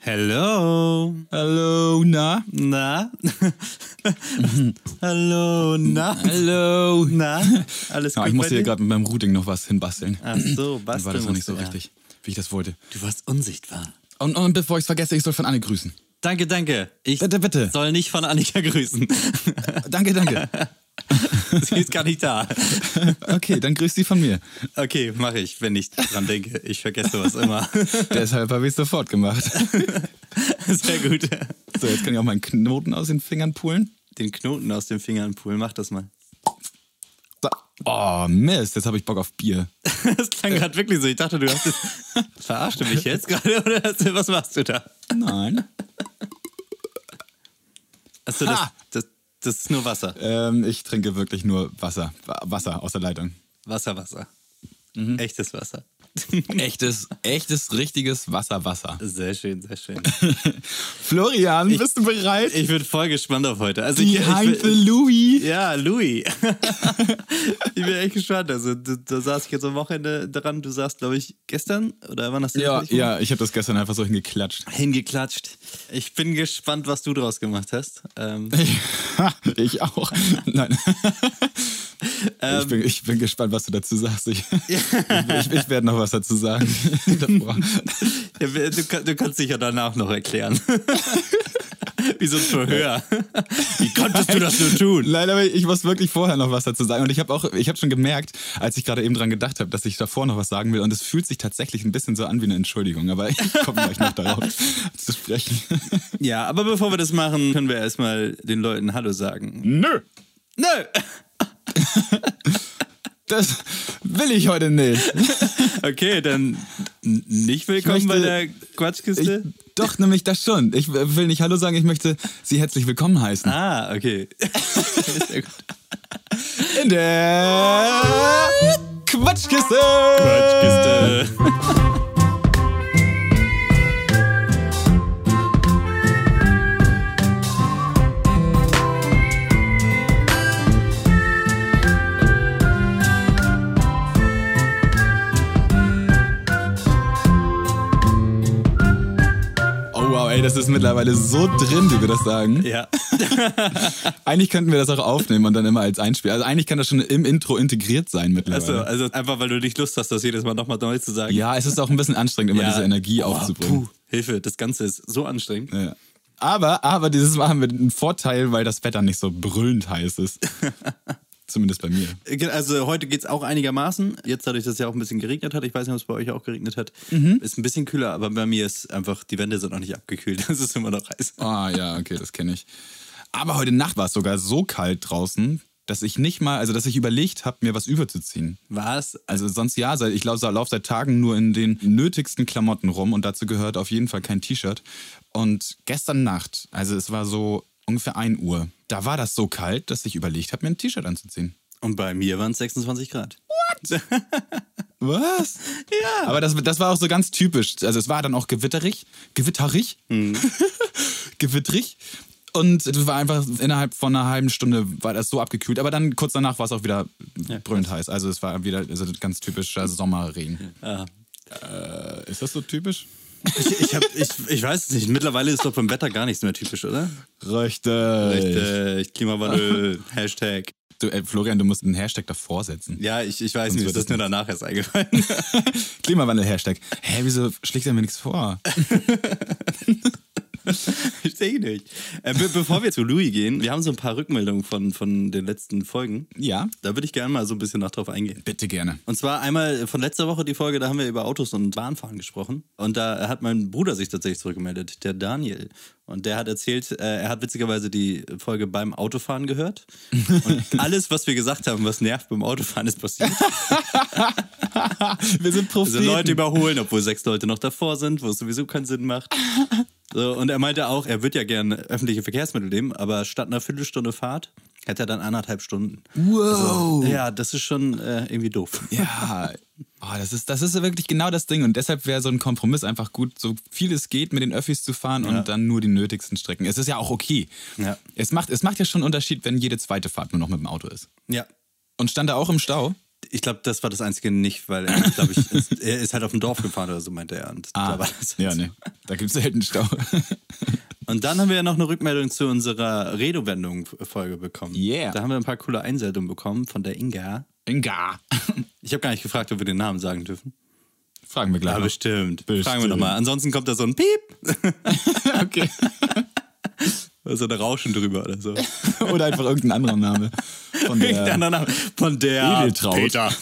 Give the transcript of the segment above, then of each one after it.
Hello. Hallo, na? Na? Hallo, na? Hallo. Na? Alles gut Ich musste bei hier dir? gerade mit meinem Routing noch was hinbasteln. Ach so, Dann basteln war das noch nicht so musst du, richtig, wie ich das wollte. Du warst unsichtbar. Und bevor ich es vergesse, ich soll von Anne grüßen. Danke. Ich Bitte. soll nicht von Annika grüßen. Danke. Sie ist gar nicht da. Okay, dann grüß sie von mir. Okay, mache ich, wenn ich dran denke. Ich vergesse sowas immer. Deshalb habe ich es sofort gemacht. Sehr gut. So, jetzt kann ich auch meinen Knoten aus den Fingern pulen. Den Knoten aus den Fingern pulen, mach das mal. So. Oh, Mist, jetzt habe ich Bock auf Bier. Das klang gerade wirklich so. Ich dachte, du hast es... Verarscht du mich jetzt gerade oder was machst du da? Nein. Achso, das ist nur Wasser. Ich trinke wirklich nur Wasser. Wasser aus der Leitung. Wasser. Echtes Wasser. Echtes, richtiges Wasser. Sehr schön. Florian, bist du bereit? Ich bin voll gespannt auf heute. Also Behind the Louis. Ja, Louis. Ich bin echt gespannt. Also da saß ich jetzt am Wochenende dran. Du saßt, glaube ich, gestern oder wann hast du das? Ja, ich habe das gestern einfach so hingeklatscht. Ich bin gespannt, was du draus gemacht hast. Ich auch. Nein. Ich bin gespannt, was du dazu sagst. Ich werde noch was dazu sagen. Ja, du kannst dich ja danach noch erklären. Wie so ein Verhör. Wie konntest du das nur tun? Nein, aber ich muss wirklich vorher noch was dazu sagen. Und ich habe schon gemerkt, als ich gerade eben dran gedacht habe, dass ich davor noch was sagen will. Und es fühlt sich tatsächlich ein bisschen so an wie eine Entschuldigung. Aber ich komme gleich noch darauf zu sprechen. Ja, aber bevor wir das machen, können wir erstmal den Leuten Hallo sagen. Nö! Das will ich heute nicht. Okay, dann nicht willkommen bei der Quatschkiste? Doch, nämlich das schon. Ich will nicht Hallo sagen, ich möchte Sie herzlich willkommen heißen. Ah, okay. Sehr gut. In der Quatschkiste. Ey, das ist mittlerweile so drin, wie wir das sagen. Ja. Eigentlich könnten wir das auch aufnehmen und dann immer als Einspiel. Also eigentlich kann das schon im Intro integriert sein mittlerweile. Also einfach, weil du nicht Lust hast, das jedes Mal nochmal neu zu sagen. Ja, es ist auch ein bisschen anstrengend, immer diese Energie aufzubringen. Hilfe, das Ganze ist so anstrengend. Ja. Aber dieses Mal haben wir einen Vorteil, weil das Wetter nicht so brüllend heiß ist. Zumindest bei mir. Also heute geht es auch einigermaßen. Jetzt dadurch, dass es ja auch ein bisschen geregnet hat. Ich weiß nicht, ob es bei euch auch geregnet hat. Ist ein bisschen kühler, aber bei mir ist einfach, die Wände sind noch nicht abgekühlt. Das ist immer noch heiß. Ah ja, okay, das kenne ich. Aber heute Nacht war es sogar so kalt draußen, dass ich überlegt habe, mir was überzuziehen. Was? Also sonst ja, ich laufe seit Tagen nur in den nötigsten Klamotten rum und dazu gehört auf jeden Fall kein T-Shirt. Und gestern Nacht, also es war so ungefähr 1 Uhr, da war das so kalt, dass ich überlegt habe, mir ein T-Shirt anzuziehen. Und bei mir waren es 26 Grad. What? Was? Ja. Aber das war auch so ganz typisch. Also es war dann auch gewitterig. Gewitterig. Und es war einfach innerhalb von einer halben Stunde war das so abgekühlt. Aber dann kurz danach war es auch wieder brüllend heiß. Also es war wieder ganz typischer Sommerregen. Ja. Ist das so typisch? Ich weiß es nicht. Mittlerweile ist doch beim Wetter gar nichts mehr typisch, oder? Richtig. Klimawandel, Hashtag. Florian, du musst einen Hashtag davor setzen. Ja, ich weiß nicht, das ist mir danach erst eingefallen. Klimawandel-Hashtag. Wieso schlägt er mir nichts vor? Verstehe ich nicht. Bevor wir zu Louis gehen, wir haben so ein paar Rückmeldungen von den letzten Folgen. Ja. Da würde ich gerne mal so ein bisschen drauf eingehen. Bitte gerne. Und zwar einmal von letzter Woche die Folge, da haben wir über Autos und Bahnfahren gesprochen. Und da hat mein Bruder sich tatsächlich zurückgemeldet, der Daniel. Und der hat erzählt, er hat witzigerweise die Folge beim Autofahren gehört. Und alles, was wir gesagt haben, was nervt beim Autofahren, ist passiert. Wir sind Propheten. Also Leute überholen, obwohl 6 Leute noch davor sind, wo es sowieso keinen Sinn macht. So, und er meinte auch, er würde ja gerne öffentliche Verkehrsmittel nehmen, aber statt einer Viertelstunde Fahrt hätte er dann 1,5 Stunden. Wow. Also, ja, das ist schon irgendwie doof. Ja, das ist wirklich genau das Ding. Und deshalb wäre so ein Kompromiss einfach gut, so viel es geht, mit den Öffis zu fahren und dann nur die nötigsten Strecken. Es ist ja auch okay. Ja. Es macht ja schon einen Unterschied, wenn jede zweite Fahrt nur noch mit dem Auto ist. Ja. Und stand er auch im Stau? Ich glaube, das war das Einzige nicht, weil er, glaube ich, er ist halt auf dem Dorf gefahren oder so, meinte er. Und da war das ja, ne. Da gibt es selten Stau. Und dann haben wir ja noch eine Rückmeldung zu unserer Redewendung-Folge bekommen. Yeah. Da haben wir ein paar coole Einsendungen bekommen von der Inga. Inga. Ich habe gar nicht gefragt, ob wir den Namen sagen dürfen. Fragen wir gleich. Ja, bestimmt. Fragen wir nochmal. Ansonsten kommt da so ein Piep. Okay. So ein Rauschen drüber oder so. Oder einfach irgendein anderer Name. Von der Edeltraut. Peter.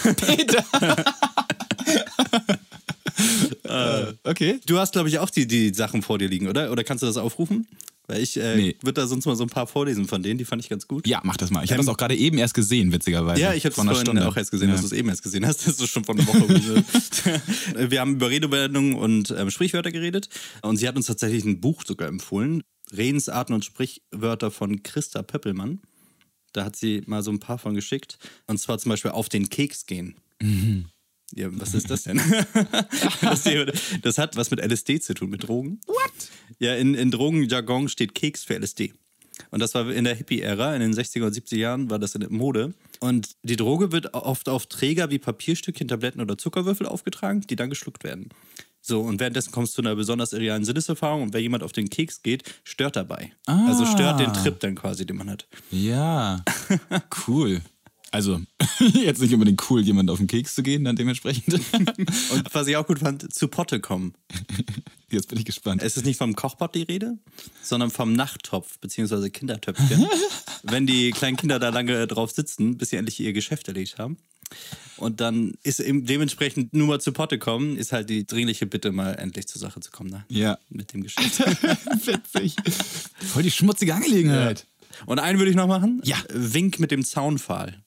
Okay. Du hast, glaube ich, auch die Sachen vor dir liegen, oder? Oder kannst du das aufrufen? Weil ich würde da sonst mal so ein paar vorlesen von denen, die fand ich ganz gut. Ja, mach das mal. Ich habe das auch gerade eben erst gesehen, witzigerweise. Ja, ich habe es vorhin auch erst gesehen, dass du es eben erst gesehen hast. Das ist schon von einer Woche. Wir haben über Redewendungen und Sprichwörter geredet und sie hat uns tatsächlich ein Buch sogar empfohlen. Redensarten und Sprichwörter von Christa Pöppelmann. Da hat sie mal so ein paar von geschickt. Und zwar zum Beispiel auf den Keks gehen. Mhm. Ja, was ist das denn? Das hat was mit LSD zu tun, mit Drogen. What? Ja, in Drogenjargon steht Keks für LSD. Und das war in der Hippie-Ära, in den 60er und 70er Jahren war das in der Mode. Und die Droge wird oft auf Träger wie Papierstückchen, Tabletten oder Zuckerwürfel aufgetragen, die dann geschluckt werden. So, und währenddessen kommst du zu einer besonders irrealen Sinneserfahrung und wer jemand auf den Keks geht, stört dabei. Also stört den Trip dann quasi, den man hat. Ja, cool. Also, jetzt nicht unbedingt cool, jemand auf den Keks zu gehen, dann dementsprechend. Und was ich auch gut fand, zu Potte kommen. Jetzt bin ich gespannt. Es ist nicht vom Kochpot die Rede, sondern vom Nachttopf bzw. Kindertöpfchen. Wenn die kleinen Kinder da lange drauf sitzen, bis sie endlich ihr Geschäft erledigt haben. Und dann ist eben dementsprechend nur mal zu Potte kommen, ist halt die dringliche Bitte, mal endlich zur Sache zu kommen. Ne? Ja. Mit dem Geschäft. Witzig. Voll die schmutzige Angelegenheit. Ja. Und einen würde ich noch machen. Ja. Wink mit dem Zaunpfahl.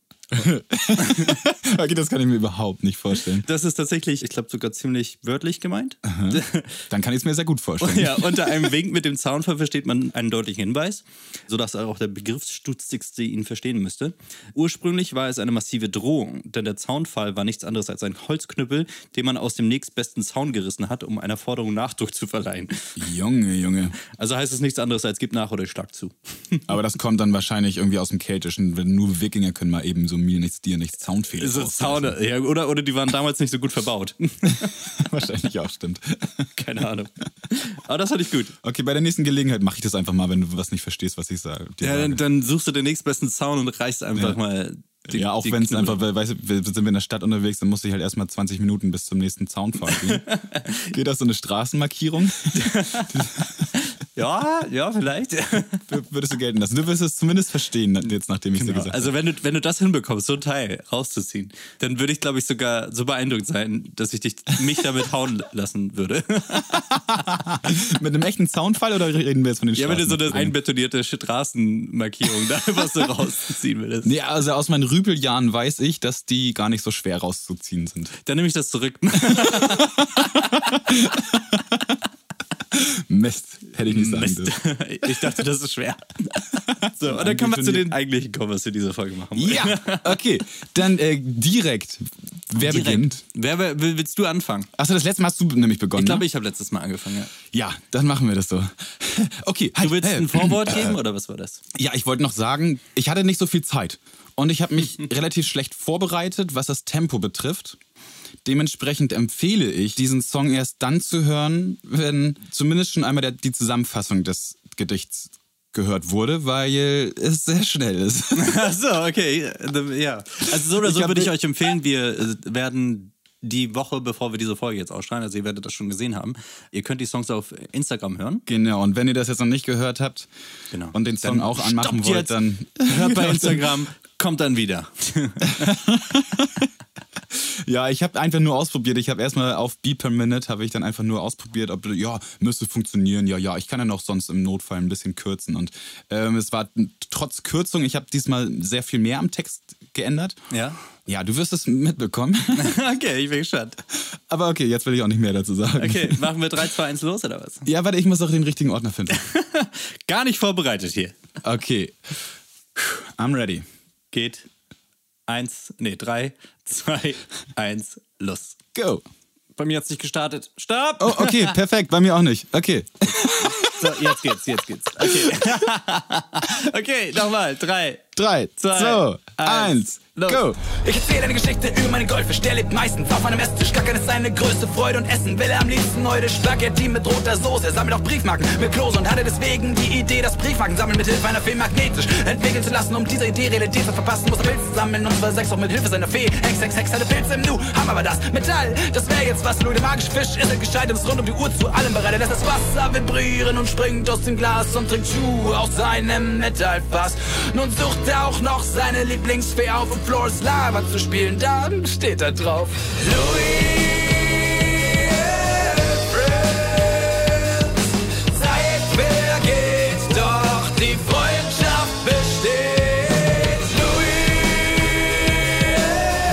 Okay, das kann ich mir überhaupt nicht vorstellen. Das ist tatsächlich, ich glaube, sogar ziemlich wörtlich gemeint. Aha. Dann kann ich es mir sehr gut vorstellen. Ja, unter einem Wink mit dem Zaunpfahl versteht man einen deutlichen Hinweis, sodass auch der Begriffsstutzigste ihn verstehen müsste. Ursprünglich war es eine massive Drohung, denn der Zaunpfahl war nichts anderes als ein Holzknüppel, den man aus dem nächstbesten Zaun gerissen hat, um einer Forderung Nachdruck zu verleihen. Junge. Also heißt es nichts anderes als gib nach oder ich schlag zu. Aber das kommt dann wahrscheinlich irgendwie aus dem Keltischen, wenn nur Wikinger können mal eben so mir nichts, dir nichts, Zaunfehler. So Zaune, ja, oder die waren damals nicht so gut verbaut. Wahrscheinlich auch, stimmt. Keine Ahnung. Aber das fand ich gut. Okay, bei der nächsten Gelegenheit mache ich das einfach mal, wenn du was nicht verstehst, was ich sage. Ja, dann suchst du den nächstbesten Zaun und reißt einfach mal die, ja, auch wenn es einfach, weißt du, sind wir in der Stadt unterwegs, dann musste ich halt erstmal 20 Minuten bis zum nächsten Zaunpfahl gehen. Geht das so eine Straßenmarkierung? Ja, vielleicht. Würdest du gelten lassen. Du wirst es zumindest verstehen, jetzt nachdem ich es dir gesagt habe. Also wenn du das hinbekommst, so ein Teil rauszuziehen, dann würde ich, glaube ich, sogar so beeindruckt sein, dass ich mich damit hauen lassen würde. Mit einem echten Zaunfall oder reden wir jetzt von den Straßen? Ja, wenn du so eine einbetonierte Straßenmarkierung da einfach so rausziehen würdest. Nee, also aus meinen Rüpeljahren weiß ich, dass die gar nicht so schwer rauszuziehen sind. Dann nehme ich das zurück. Mist, hätte ich nicht sagen dürfen. Ich dachte, das ist schwer. So, und dann können wir zu den eigentlichen kommen, was wir diese Folge machen wollen. Ja, okay. Dann direkt. Wer beginnt? Willst du anfangen? Achso, das letzte Mal hast du nämlich begonnen. Ich glaube, ich habe letztes Mal angefangen, ja. Ja, dann machen wir das so. Okay. Du willst ein Vorwort geben, oder was war das? Ja, ich wollte noch sagen, ich hatte nicht so viel Zeit. Und ich habe mich relativ schlecht vorbereitet, was das Tempo betrifft. Dementsprechend empfehle ich, diesen Song erst dann zu hören, wenn zumindest schon einmal die Zusammenfassung des Gedichts gehört wurde, weil es sehr schnell ist. Ach so, okay. Ja. Also so oder so würde ich euch empfehlen, wir werden die Woche, bevor wir diese Folge jetzt ausstrahlen, also ihr werdet das schon gesehen haben, ihr könnt die Songs auf Instagram hören. Genau, und wenn ihr das jetzt noch nicht gehört habt und den Song dann auch anmachen wollt, jetzt, dann hört bei Instagram, kommt dann wieder. Ja, ich habe einfach nur ausprobiert. Ich habe erstmal auf Beat per Minute habe ich dann einfach nur ausprobiert, ob müsste funktionieren. Ja, ich kann ja noch sonst im Notfall ein bisschen kürzen. Und es war trotz Kürzung, ich habe diesmal sehr viel mehr am Text geändert. Ja? Ja, du wirst es mitbekommen. Okay, ich bin gespannt. Aber okay, jetzt will ich auch nicht mehr dazu sagen. Okay, machen wir 3, 2, 1 los, oder was? Ja, warte, ich muss auch den richtigen Ordner finden. Gar nicht vorbereitet hier. Okay. I'm ready. Geht. 3, 2, 1, los. Go. Bei mir hat es nicht gestartet. Stopp! Oh, okay, perfekt. Bei mir auch nicht. Okay. So, jetzt geht's. Okay. Okay, nochmal. 3, 2, 1, Go! Ich erzähle eine Geschichte über meinen Goldfisch, der lebt meistens auf einem Esstisch. Gackern ist seine größte Freude und Essen will er am liebsten heute Spaghetti mit roter Soße. Er sammelt auch Briefmarken mit Klose und hatte deswegen die Idee, das Briefmarken sammeln mit Hilfe einer Fee magnetisch entwickeln zu lassen. Um dieser Idee Realität zu verpassen, muss er Pilze sammeln und zwar 6 auch mit Hilfe seiner Fee. Hex, hatte Pilze im Nu, haben aber das Metall. Das wäre jetzt was, Louis, der magische Fisch ist ein gescheit und ist rund um die Uhr zu allem bereit. Er lässt das Wasser vibrieren und springt aus dem Glas und trinkt Schuh aus seinem Metallfass. Nun sucht er auch noch seine Lieblingsfee auf und Floors Lava zu spielen, dann steht da drauf Louis Prince. Zeit vergeht, doch die Freundschaft besteht. Louis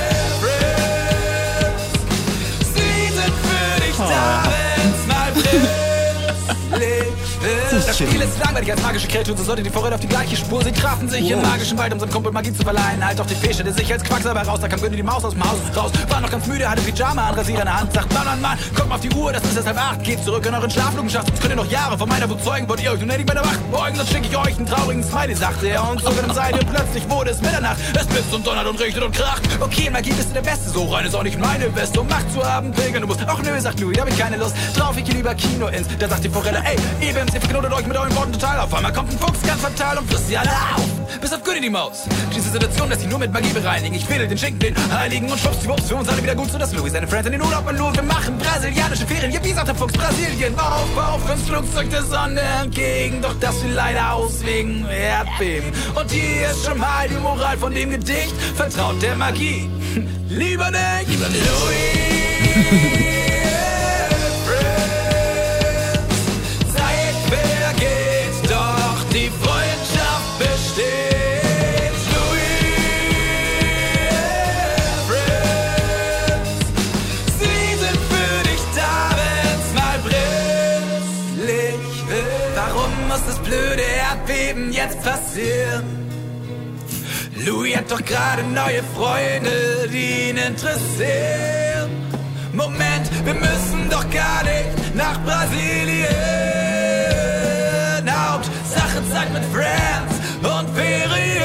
Prince. Sie sind für dich da, wenn's mal brenzlig wird. Das Spiel ist langweilig als magische Kreatur, so sollte die Vorräte auf die gleiche Spur. Sie trafen sich im magischen Wald, um seinem Kumpel Magie zu verleihen. Halt doch die Fee stellte sich als Quacksalber raus, da kam Günni die Maus aus dem Haus raus. War noch ganz müde, hatte Pyjama an Rasierer in der Hand. Sagt Mann, kommt mal auf die Uhr, das ist erst 7:30. Geht zurück in euren Schlaflugenschaft, sonst könnt ihr noch Jahre von meiner Wut zeugen. Wollt ihr euch nun endlich bei der Wacht beugen, sonst schicke ich euch einen traurigen Smiley, sagte er. Und so dann seid ihr, plötzlich wurde es Mitternacht. Es blitzt und donnert und regnet und kracht. Okay, Magie bist du der Beste, so rein ist auch nicht meine Weste. Um Macht zu haben, pilgern du musst. Ach nö, sagt Louis, hab ich keine Lust drauf, ich geh lieber Kino ins. Da sagt die Forelle, ey, Ebims, ihr verknotet euch mit euren Worten total. Auf einmal kommt ein Fuchs ganz fatal und frisst sie alle auf. Bis auf Günni die Maus. Diese Situation lässt sich nur mit Magie bereinigen. Ich wedel den Schinken, den Heiligen und schwuppsdiwupps für uns alle wieder gut, so dass Louis seine Friends in den Urlaub und wir machen brasilianische Ferien. Ja, wie sagt der Fuchs, Brasilien. Auf ins Flugzeug der Sonne entgegen. Doch das fiel leider aus wegen Erdbeben. Und hier ist schon mal die Moral von dem Gedicht. Vertraut der Magie. Lieber nicht. Louis. Die Freundschaft besteht. Louis Prince. Sie sind für dich da, wenn's mal brenzlig wird. Warum muss das blöde Erdbeben jetzt passieren? Louis hat doch gerade neue Freunde, die ihn interessieren. Moment, wir müssen doch gar nicht nach Brasilien. Hauptsache Zeit mit Friends und Ferien.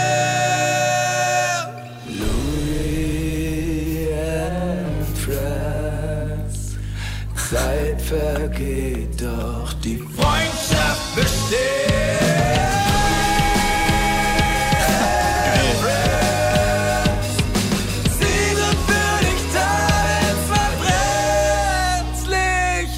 Louis and Friends. Zeit vergeht, doch die Freundschaft besteht. Sie sind für dich da, wenn's mal brenzlig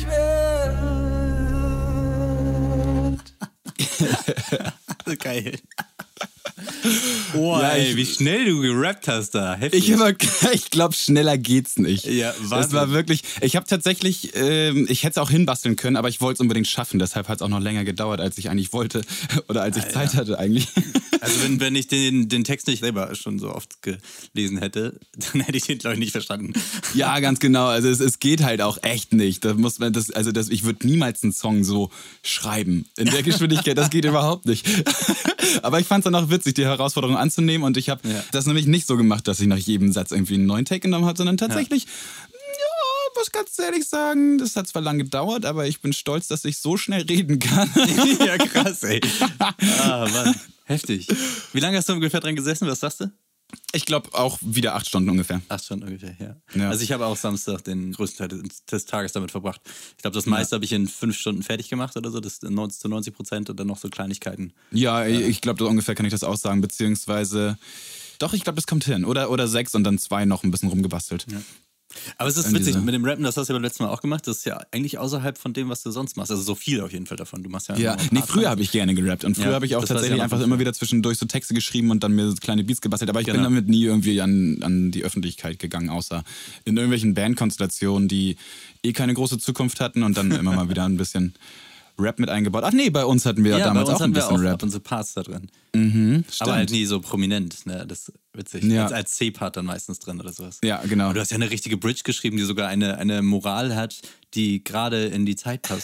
wird. Geil. Oh, ja, ey, wie schnell du gerappt hast da. Heftig. Ich glaube, schneller geht's nicht. Ja, das war wirklich. Ich habe tatsächlich, ich hätte es auch hinbasteln können, aber ich wollte es unbedingt schaffen. Deshalb hat es auch noch länger gedauert, als ich eigentlich wollte oder als ich Zeit hatte eigentlich. Also wenn ich den Text nicht selber schon so oft gelesen hätte, dann hätte ich den, glaube ich, nicht verstanden. Ja, ganz genau. Also es geht halt auch echt nicht. Da muss man ich würde niemals einen Song so schreiben in der Geschwindigkeit. Das geht überhaupt nicht. Aber ich fand es dann auch witzig, die Herausforderung anzunehmen. Und ich habe das nämlich nicht so gemacht, dass ich nach jedem Satz irgendwie einen neuen Take genommen habe, sondern tatsächlich, muss ganz ehrlich sagen, das hat zwar lange gedauert, aber ich bin stolz, dass ich so schnell reden kann. Ja, krass, ey. Ah, Mann. Heftig. Wie lange hast du ungefähr dran gesessen? Was sagst du? Ich glaube auch wieder 8 Stunden ungefähr. 8 Stunden ungefähr, ja. Also ich habe auch Samstag den größten Teil des Tages damit verbracht. Ich glaube, das meiste habe ich in 5 Stunden fertig gemacht oder so, das zu 90% und dann noch so Kleinigkeiten. Ja, ich glaube, ungefähr kann ich das auch sagen, beziehungsweise doch, ich glaube, das kommt hin. Oder 6 und dann 2 noch ein bisschen rumgebastelt. Ja. Aber es ist witzig, mit dem Rappen, das hast du ja beim letzten Mal auch gemacht, das ist ja eigentlich außerhalb von dem, was du sonst machst. Also so viel auf jeden Fall davon. Du machst früher habe ich gerne gerappt und früher habe ich auch tatsächlich einfach immer wieder zwischendurch so Texte geschrieben und dann mir kleine Beats gebastelt, aber ich bin damit nie irgendwie an die Öffentlichkeit gegangen, außer in irgendwelchen Bandkonstellationen, die keine große Zukunft hatten und dann immer mal wieder ein bisschen Rap mit eingebaut. Ach nee, bei uns hatten wir damals auch ein bisschen Rap. Ab unsere Parts da drin. Mhm, aber halt nie so prominent, ne? Das ist witzig. Ja. Als C-Part dann meistens drin oder sowas. Ja, genau. Und du hast ja eine richtige Bridge geschrieben, die sogar eine Moral hat, die gerade in die Zeit passt.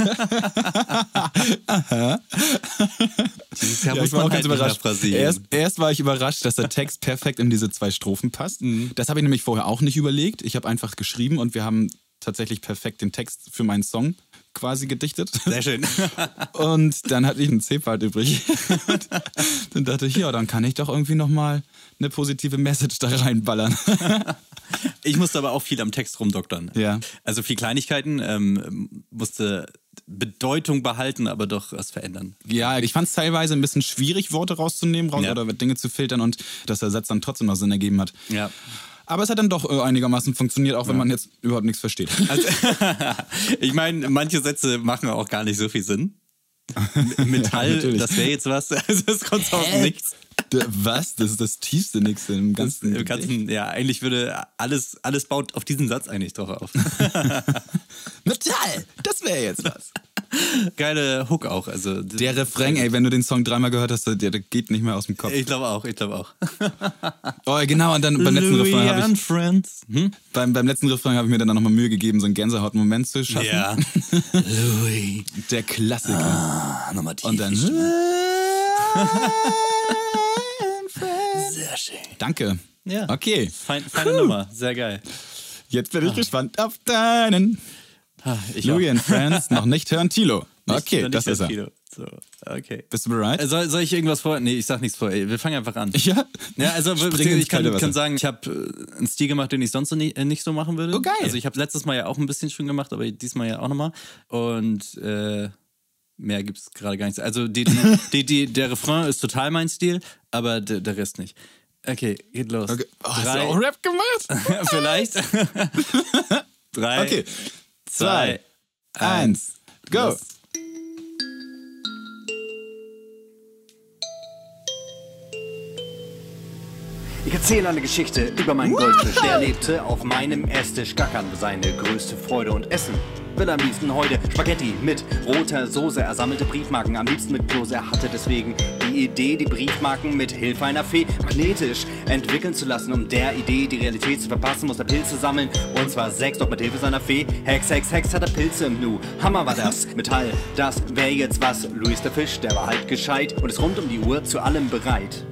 Aha. Dieses Jahr muss man halt überrascht. Erst war ich überrascht, dass der Text perfekt in diese 2 Strophen passt. Mhm. Das habe ich nämlich vorher auch nicht überlegt. Ich habe einfach geschrieben und wir haben tatsächlich perfekt den Text für meinen Song quasi gedichtet. Sehr schön. Und dann hatte ich einen C-Part übrig. Und dann dachte ich, ja, dann kann ich doch irgendwie nochmal eine positive Message da reinballern. Ich musste aber auch viel am Text rumdoktern. Ja. Also viel Kleinigkeiten, musste Bedeutung behalten, aber doch was verändern. Ja, ich fand es teilweise ein bisschen schwierig, Worte rauszunehmen oder Dinge zu filtern und dass der Satz dann trotzdem noch Sinn ergeben hat. Ja. Aber es hat dann doch einigermaßen funktioniert, auch wenn man jetzt überhaupt nichts versteht. Also, ich meine, manche Sätze machen auch gar nicht so viel Sinn. Metall, Ja, das wäre jetzt was. Also es kommt aus nichts. Was? Das ist das tiefste Nix im ganzen. Im Ganzen, ja, eigentlich würde alles baut auf diesen Satz eigentlich doch auf. Metall! Das wäre jetzt was. Geile Hook auch. Also, Der Refrain, ey, wenn du den Song 3-mal gehört hast, der geht nicht mehr aus dem Kopf. Ich glaube auch. Oh, genau, und dann beim letzten Refrain habe ich. Friends. Beim letzten Refrain habe ich mir dann nochmal Mühe gegeben, so einen Gänsehaut-Moment zu schaffen. Ja. Louis. Der Klassiker. Nochmal tief. Und dann. Sehr schön. Danke. Ja. Okay. Feine Nummer. Sehr geil. Jetzt bin ich gespannt auf deinen. Ich Louis auch. and Friends, noch nicht hören, Tilo. Okay, Nicht das ist er. Kilo. So, okay. Bist du bereit? Soll ich irgendwas vor? Nee, ich sag nichts vor. Wir fangen einfach an. Ja. Ja, also Spring ins ich kann kalte Wasser. sagen, ich habe einen Stil gemacht, den ich sonst nicht so machen würde. Oh, geil. Also ich habe letztes Mal ja auch ein bisschen schon gemacht, aber diesmal ja auch nochmal. Und mehr gibt's gerade gar nichts. Also der Refrain ist total mein Stil, aber der Rest nicht. Okay, geht los. Okay. Oh, hast du 3, auch Rap gemacht? vielleicht. 3, Okay. 2, 1, go. Los. Ich erzähle eine Geschichte über meinen Goldfisch. Der lebte auf meinem Esstisch. Gackern war seine größte Freude und Essen will am liebsten heute Spaghetti mit roter Soße. Er sammelte Briefmarken, am liebsten mit Klose. Er hatte deswegen die Idee, die Briefmarken mit Hilfe einer Fee magnetisch entwickeln zu lassen. Um der Idee die Realität zu verpassen, muss er Pilze sammeln. Und zwar 6, doch mit Hilfe seiner Fee. Hex, Hex, Hex hat er Pilze im Nu. Hammer war das, Metall, das wäre jetzt was. Louis der Fisch, der war halt gescheit und ist rund um die Uhr zu allem bereit.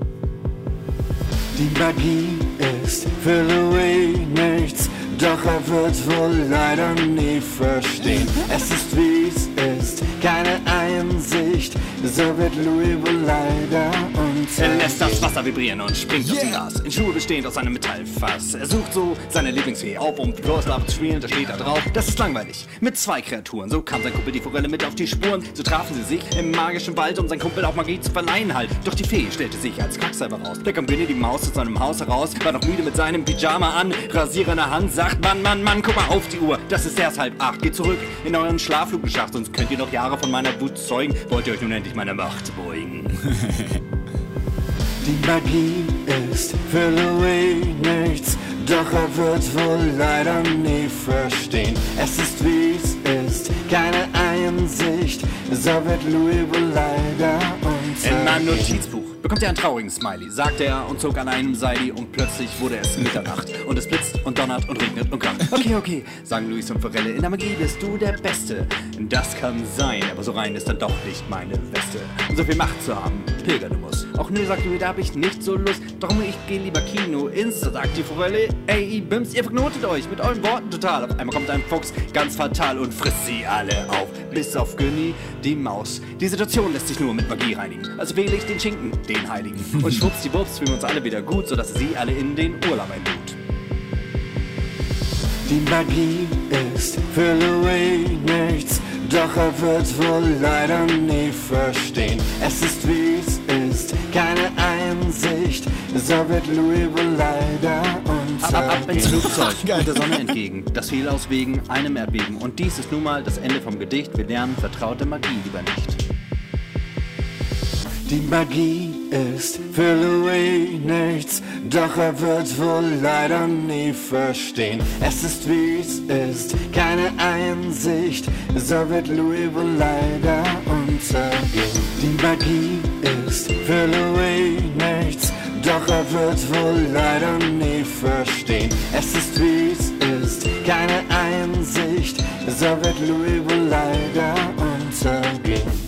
Die Magie ist für Louis nichts, doch er wird wohl leider nie verstehen. Es ist wie es ist, keine Einsicht, so wird Louis wohl leider untergehen. Er lässt das Wasser vibrieren und springt aus dem Glas, in Schuhe bestehend aus einem Metallfass. Er sucht so seine Lieblingsfee auf, um Floorslave zu spielen, da steht da drauf. Das ist langweilig, mit 2 Kreaturen, so kam sein Kumpel die Forelle mit auf die Spuren. So trafen sie sich im magischen Wald, um sein Kumpel auch Magie zu verleihen halt. Doch die Fee stellte sich als Quacksalber raus. Da kam Winnie die Maus aus seinem Haus heraus, war noch müde mit seinem Pyjama an, Rasierer in der Hand, sagt Mann, guck mal auf die Uhr, das ist erst 7:30, geht zurück in euren Schlafflugschacht, sonst könnt ihr noch Jahre von meiner Wut zeugen, wollt ihr euch nun endlich meiner Macht beugen. Die Magie ist für Louis nichts, doch er wird wohl leider nie verstehen. Es ist wie es ist, keine Einsicht, so wird Louis wohl leider untergehen. In meinem Notizbuch bekommt er einen traurigen Smiley, sagte er und zog an einem Seil und plötzlich wurde es Mitternacht und es blitzt und donnert und regnet und kracht. Okay, sagen Louis und Forelle, in der Magie bist du der Beste. Das kann sein, aber so rein ist dann doch nicht meine Weste. So viel Macht zu haben, pilgern du musst. Auch nö, sagt Louis, da hab ich nicht so Lust, darum ich geh lieber Kino ins, sagt die Forelle. Ey, Bims, ihr verknotet euch mit euren Worten total. Auf einmal kommt ein Fuchs, ganz fatal und frisst sie alle auf. Bis auf Günni, die Maus. Die Situation lässt sich nur mit Magie reinigen. Also wähle ich den Schinken, den Heiligen. Und schwuppsdiwupps fühlen wir uns alle wieder gut, sodass sie alle in den Urlaub einlud. Die Magie ist für Louis nichts, doch er wird wohl leider nie verstehen. Es ist wie es ist, keine Einsicht, so wird Louis wohl leider untergehen. Ab ins Flugzeug und der Sonne entgegen, das fiel aus wegen einem Erdbeben. Und dies ist nun mal das Ende vom Gedicht, wir lernen vertraute Magie lieber nicht. Die Magie ist für Louis nichts, doch er wird wohl leider nie verstehen. Es ist wie es ist, keine Einsicht, so wird Louis wohl leider untergehen. Die Magie ist für Louis nichts, doch er wird wohl leider nie verstehen. Es ist wie es ist, keine Einsicht, so wird Louis wohl leider untergehen.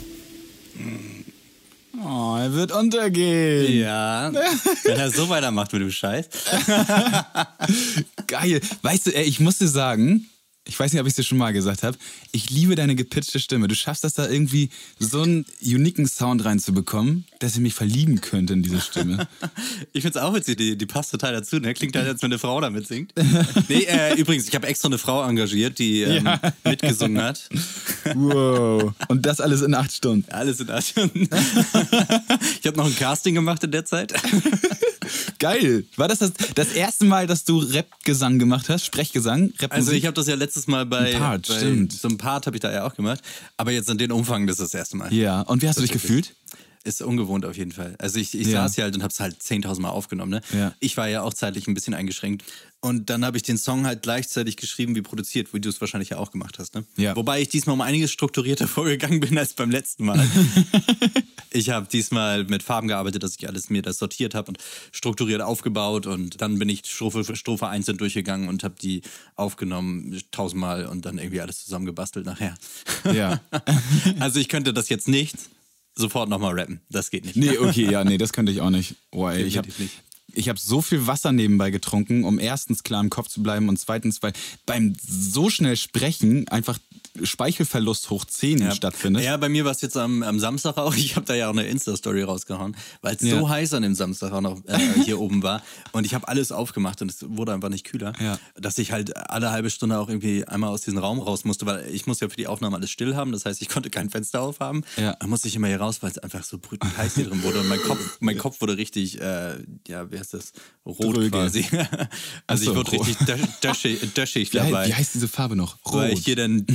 Oh, er wird untergehen. Ja, wenn er so weitermacht mit dem Scheiß. Geil. Weißt du, ich muss dir sagen, Ich weiß nicht, ob ich es dir schon mal gesagt habe. Ich liebe deine gepitchte Stimme. Du schaffst das da irgendwie so einen uniken Sound reinzubekommen, dass ich mich verlieben könnte in diese Stimme. Ich find's auch witzig, die passt total dazu. Ne? Klingt halt, als wenn eine Frau damit singt. Nee, übrigens, ich habe extra eine Frau engagiert, die mitgesungen hat. Wow. Und das alles in 8 Stunden. Alles in 8 Stunden. Ich habe noch ein Casting gemacht in der Zeit. Geil. War das erste Mal, dass du Rap-Gesang gemacht hast? Sprechgesang? Rap-Musik? Also ich habe das ja letztes Mal bei stimmt. so einem Part habe ich da ja auch gemacht. Aber jetzt in den Umfang, das ist das erste Mal. Ja, und wie hast du dich gefühlt? Ist ungewohnt auf jeden Fall. Also ich saß hier halt und hab's halt 10.000 Mal aufgenommen. Ne? Ja. Ich war ja auch zeitlich ein bisschen eingeschränkt. Und dann habe ich den Song halt gleichzeitig geschrieben wie produziert, wie du es wahrscheinlich ja auch gemacht hast. Ne? Ja. Wobei ich diesmal um einiges strukturierter vorgegangen bin als beim letzten Mal. Ich habe diesmal mit Farben gearbeitet, dass ich alles mir das sortiert habe und strukturiert aufgebaut. Und dann bin ich Strophe für Strophe einzeln durchgegangen und habe die aufgenommen 1000 Mal und dann irgendwie alles zusammengebastelt nachher. Ja. Also ich könnte das jetzt nicht sofort nochmal rappen. Das geht nicht. Nee, okay, ja, nee, das könnte ich auch nicht. Boah, ey, ich hab so viel Wasser nebenbei getrunken, um erstens klar im Kopf zu bleiben und zweitens, weil beim so schnell Sprechen einfach Speichelverlust hoch 10 stattfindet. Ja, bei mir war es jetzt am Samstag auch. Ich habe da ja auch eine Insta-Story rausgehauen, weil es so heiß an dem Samstag auch noch hier oben war. Und ich habe alles aufgemacht und es wurde einfach nicht kühler. Ja. Dass ich halt alle halbe Stunde auch irgendwie einmal aus diesem Raum raus musste, weil ich musste ja für die Aufnahme alles still haben. Das heißt, ich konnte kein Fenster aufhaben. Ja. Dann musste ich immer hier raus, weil es einfach so brütend heiß hier drin wurde. Und mein Kopf wurde richtig, wie heißt das? Rot Dröge. Quasi. Also ich wurde richtig döschig dabei. Wie heißt diese Farbe noch? Rot. Weil ich hier dann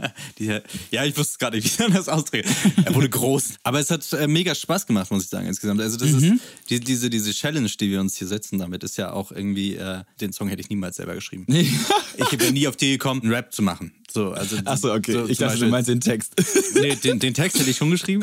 ich wusste gar nicht, wie ich das ausdrücke. Er wurde groß. Aber es hat mega Spaß gemacht, muss ich sagen, insgesamt. Also das ist diese Challenge, die wir uns hier setzen damit, ist ja auch irgendwie, den Song hätte ich niemals selber geschrieben. Ich bin nie auf die gekommen, einen Rap zu machen. So, also, achso, okay. So, ich dachte, du meinst den Text. Nee, den Text hätte ich schon geschrieben.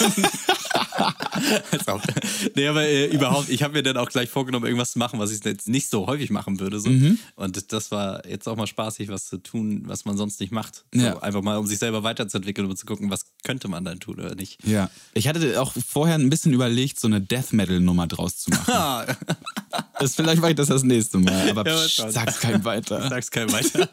Nee, aber überhaupt, ich habe mir dann auch gleich vorgenommen, irgendwas zu machen, was ich jetzt nicht so häufig machen würde. So. Und das war jetzt auch mal spaßig, was zu tun, was man sonst nicht macht. So, einfach mal, um sich selber weiterzuentwickeln und zu gucken, was könnte man dann tun oder nicht. Ja, ich hatte auch vorher ein bisschen überlegt, so eine Death-Metal-Nummer draus zu machen. Vielleicht mache ich das nächste Mal, aber sag's keinem weiter. Sag's keinem weiter.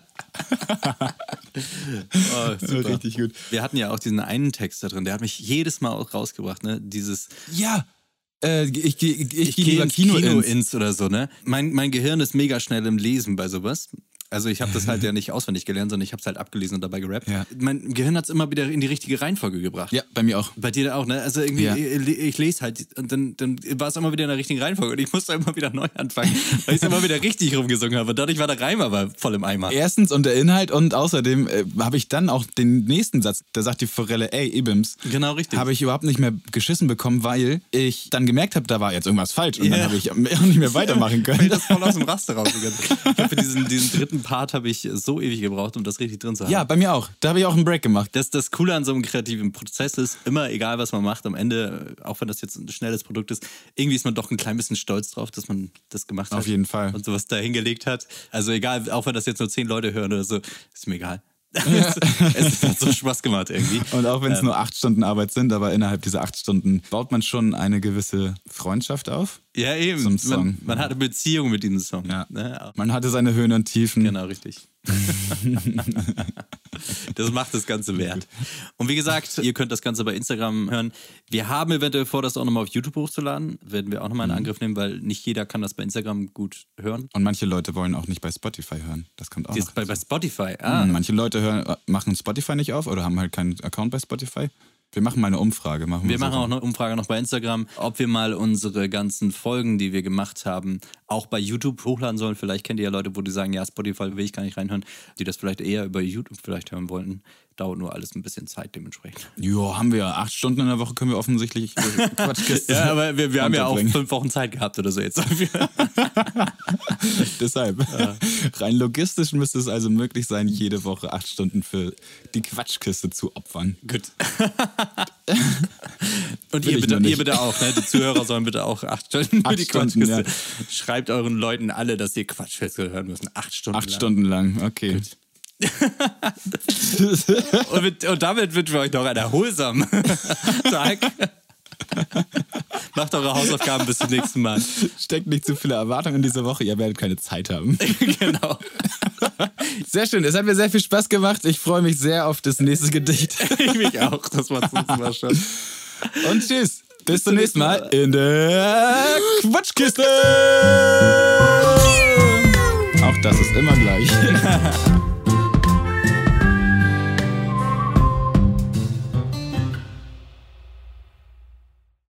Super. Richtig gut. Wir hatten ja auch diesen einen Text da drin, der hat mich jedes Mal auch rausgebracht, ne? Dieses ich gehe lieber Kino-Ins oder so, ne? Mein Gehirn ist mega schnell im Lesen bei sowas. Also ich habe das halt ja nicht auswendig gelernt, sondern ich habe es halt abgelesen und dabei gerappt. Ja. Mein Gehirn hat es immer wieder in die richtige Reihenfolge gebracht. Ja, bei mir auch. Bei dir auch, ne? Also irgendwie, ich lese halt und dann war es immer wieder in der richtigen Reihenfolge und ich musste immer wieder neu anfangen, weil ich es immer wieder richtig rumgesungen habe. Und dadurch war der Reim aber voll im Eimer. Erstens und der Inhalt und außerdem habe ich dann auch den nächsten Satz, da sagt die Forelle, ey, Ibims. Genau, richtig. Habe ich überhaupt nicht mehr geschissen bekommen, weil ich dann gemerkt habe, da war jetzt irgendwas falsch und dann habe ich auch nicht mehr weitermachen können. Weil das voll aus dem Raster rausgegangen. Ich habe für diesen dritten Part habe ich so ewig gebraucht, um das richtig drin zu haben. Ja, bei mir auch. Da habe ich auch einen Break gemacht. Das Coole an so einem kreativen Prozess ist, immer egal, was man macht, am Ende, auch wenn das jetzt ein schnelles Produkt ist, irgendwie ist man doch ein klein bisschen stolz drauf, dass man das gemacht hat. Auf jeden Fall. Und sowas da hingelegt hat. Also egal, auch wenn das jetzt nur 10 Leute hören oder so, ist mir egal. Es hat so Spaß gemacht irgendwie. Und auch wenn es nur 8 Stunden Arbeit sind, aber innerhalb dieser 8 Stunden baut man schon eine gewisse Freundschaft auf. Ja, eben. Man hat eine Beziehung mit diesem Song. Ja. Man hatte seine Höhen und Tiefen. Genau, richtig. Das macht das Ganze wert. Und wie gesagt, ihr könnt das Ganze bei Instagram hören. Wir haben eventuell vor, das auch nochmal auf YouTube hochzuladen. Werden wir auch nochmal in Angriff nehmen, weil nicht jeder kann das bei Instagram gut hören. Und manche Leute wollen auch nicht bei Spotify hören. Das kommt auch noch. Bei Spotify? Manche Leute machen Spotify nicht auf oder haben halt keinen Account bei Spotify. Wir machen mal eine Umfrage. Wir machen auch eine Umfrage noch bei Instagram, ob wir mal unsere ganzen Folgen, die wir gemacht haben, auch bei YouTube hochladen sollen. Vielleicht kennt ihr ja Leute, wo die sagen, ja, Spotify will ich gar nicht reinhören, die das vielleicht eher über YouTube vielleicht hören wollten. Dauert nur alles ein bisschen Zeit dementsprechend. Jo, haben wir 8 Stunden in der Woche, können wir offensichtlich Quatschkiste. Ja, aber wir haben ja auch 5 Wochen Zeit gehabt oder so jetzt dafür. Deshalb. Ja. Rein logistisch müsste es also möglich sein, jede Woche 8 Stunden für die Quatschkiste zu opfern. Gut. Und ihr bitte auch, ne? Die Zuhörer sollen bitte auch 8 Stunden für die Quatschkiste. Ja. Schreibt euren Leuten alle, dass sie Quatschkiste hören müssen. 8 Stunden lang. 8 Stunden lang, okay. Gut. und damit wünschen wir euch noch einen erholsamen Tag. Macht eure Hausaufgaben bis zum nächsten Mal. Steckt nicht zu viele Erwartungen in diese Woche, ihr werdet keine Zeit haben. Genau. Sehr schön, es hat mir sehr viel Spaß gemacht. Ich freue mich sehr auf das nächste Gedicht. Ich mich auch, das war's mal schon. Und tschüss, bis zum nächsten Mal in der Quatschkiste. Auch das ist immer gleich.